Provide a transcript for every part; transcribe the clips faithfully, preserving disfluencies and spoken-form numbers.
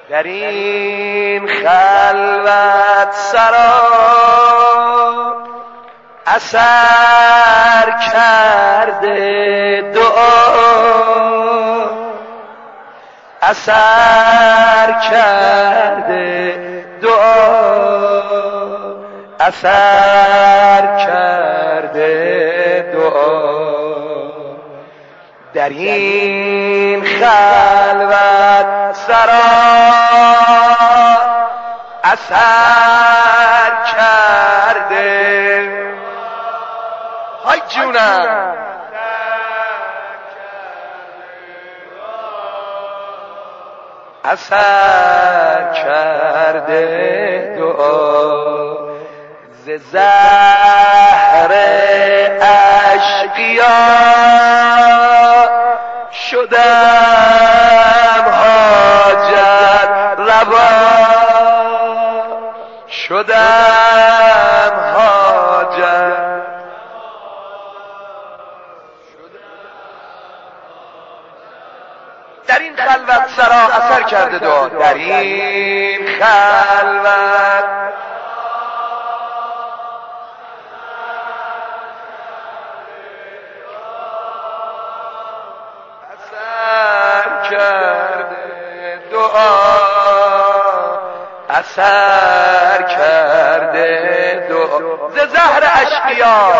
در این خلوت سرا اثر کرده دعا، اثر کرده دعا، اثر کرده دعا. در این خلوت سرا اثر کرده، های جونم، اثر کرده دعا. ز زهر اشقیا شدم حاجت روا، شدم حاجت. در این خلوت سرا اثر کرده دعا، در این خلوت اثر کرده دعا، اثر کرده دعا. ز زهر اشقیا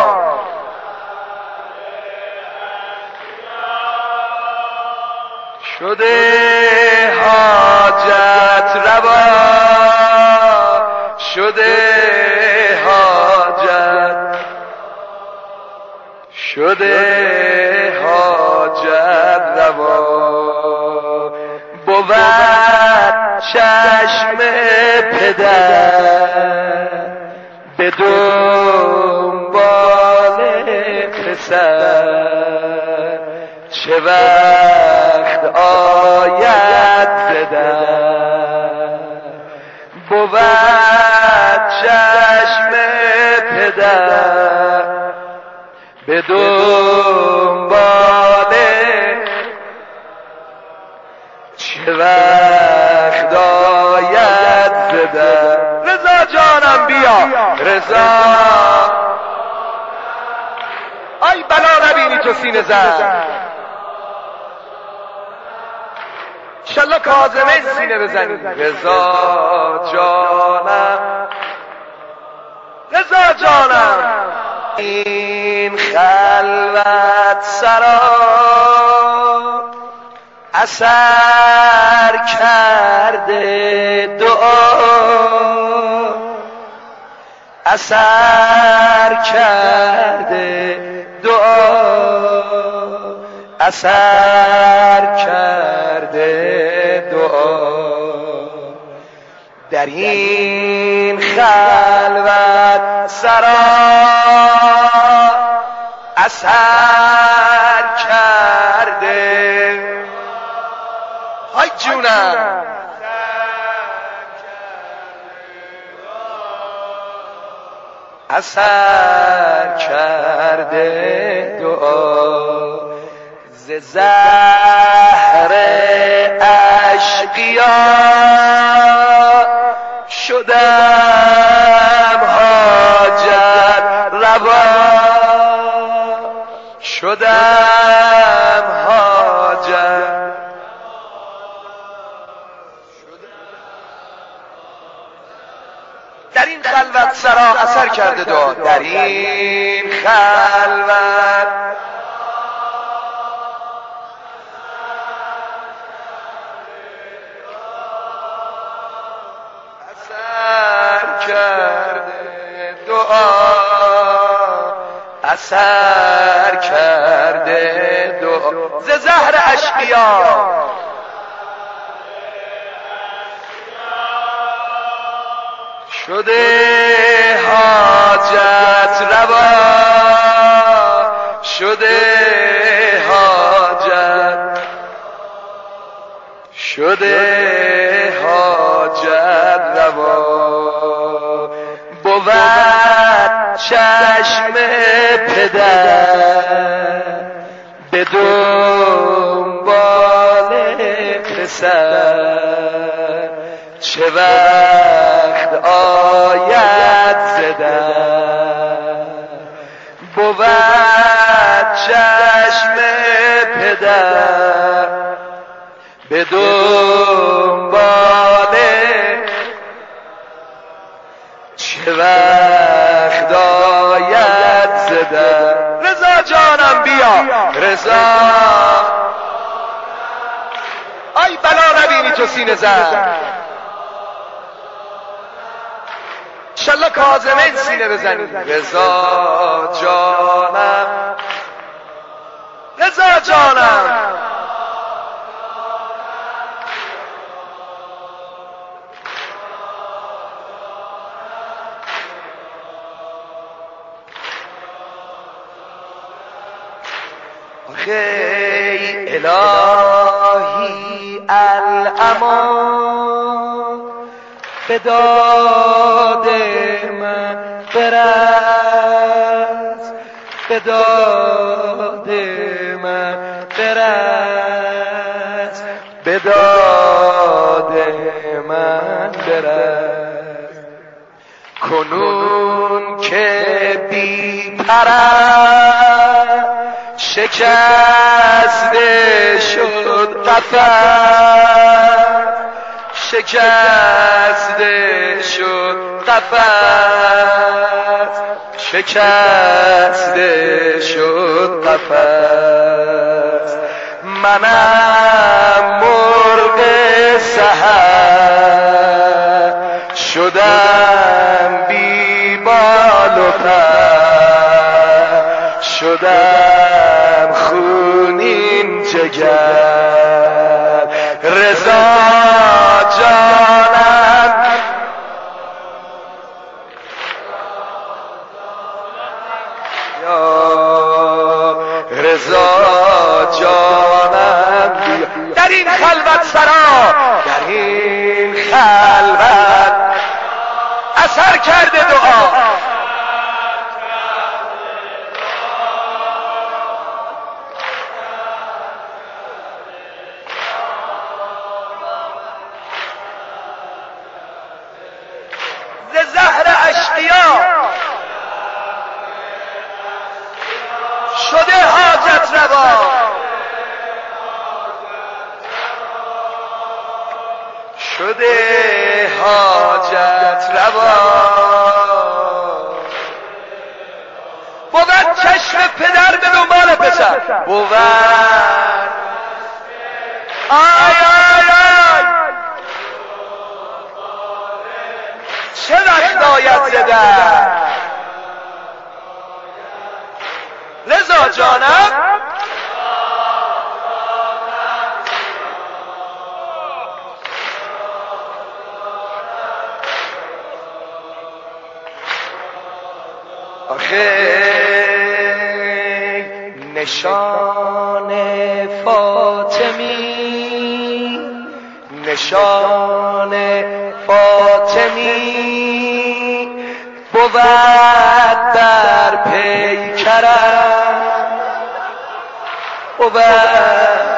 شده حاجت روا، شده حاجت، شده حاجت روا. بود چشم پدر به دنبال پسر، چه وقت آید زدن. بود چشم پدر به دنبال، چه وقت آید زدن. رضا جانم بیا رضا، آی بلا نبینی تو سینه زن، انشالله کاظمه سینه بزنی. رضا جانم، رضا جانم. این خلوت سرا اثر کرده دعا، اثر کرده دعا، اثر کرده دعا. در این خلوت سرا اثر کرده، های جونم، اثر کرده دعا. ز زهر اشقیا شدم حاجت روا، شدم حاجت. در این خلوت سرا اثر کرده دعا، در این خلوت کرده دعا، اثر کرده دعا. ز زهر اشقیا شده حاجت روا، شده حاجت، شده حاجت روا. بود چشم پدر به دنبال پسر، چه وقت آید زدن بود چشم پدر به دنبال چه وقت آید زدن. رضا جانم بیا رضا، آی بلا نبینی تو سینه زن، انشالله کاظمین سینه بزنی. رضا جانم رضا جانم ای الهی الامان به داد من برس، به داد من برس، به داد من برس. کنون که بی پرست شکسته شد قفس، شکسته شد قفس، شکسته شد قفس. منم مرغ سحر شدم بی بال و پر، شدم خونین جگر. رضا جانم یا رضا جانم بیا در این خلوت سرا، در این خلوت اثر کرده دعا. زهر اشقیا شده حاجت روا، شده حاجت روا. بود چشم پدر به دنبال پسر، بود آی آی آی چه وقت آید زدن. رضا جانم آخه نشان فاطمی، نشان فاطمی بود در پیکرم، بود